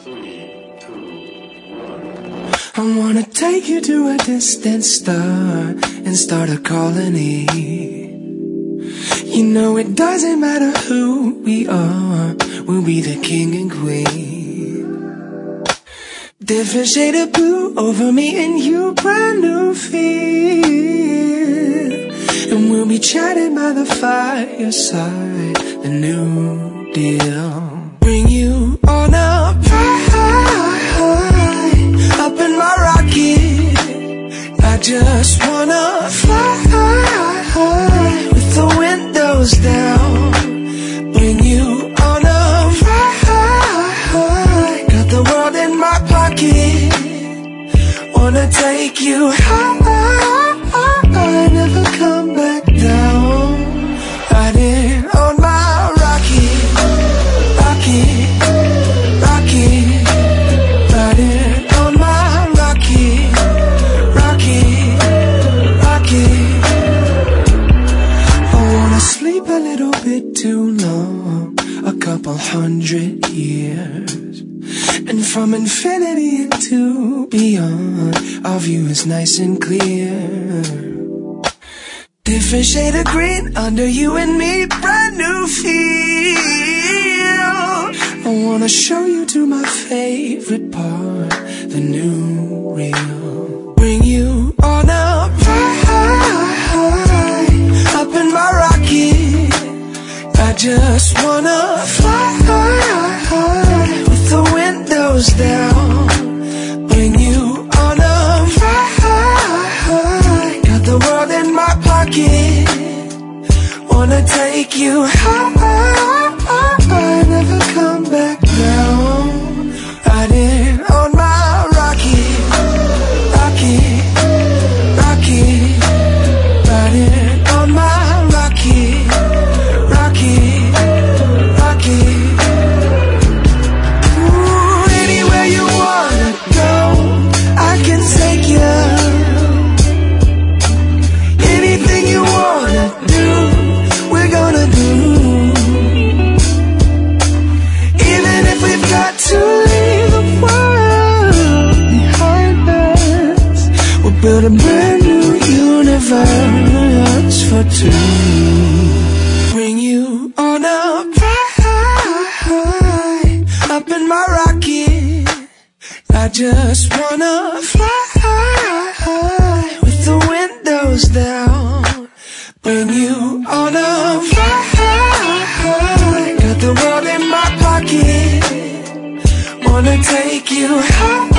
I wanna take you to a distant star and start a colony. You know it doesn't matter who we are, we'll be the king and queen. Different shade of blue over me and you, brand new feel. And we'll be chatting by the fireside, the new deal. Bring you on a ride, up in my rocket. I just wanna fly with the windows down. Bring you on a ride, got the world in my pocket. Wanna take you high, never come back down. Riding on my rocket, rocket, rocket. Riding on my rocket, rocket, rocket. I wanna sleep a little bit too long, a couple 100 years. And from infinity into beyond, our view is nice and clear. Different shade of green under you and me, brand new feel. I wanna show you to my favorite part, the new real. Bring you on a ride, up in my rocket. I just wanna fly with the windows down. Bring you on a ride, got the world in my pocket. Wanna take you high, never come back down. Riding on my rocket, rocket, rocket. Riding on my rocket, rocket, rocket. Ooh, anywhere you wanna go, I can take you. Anything you wanna do, we're gonna do. Even if we've got to leave the world behind us, we'll build a brand new universe for two. Bring you on a ride, up in my rocket. I just wanna fly with the windows down. Bring you on a ride, got the world in my pocket. Wanna take you high.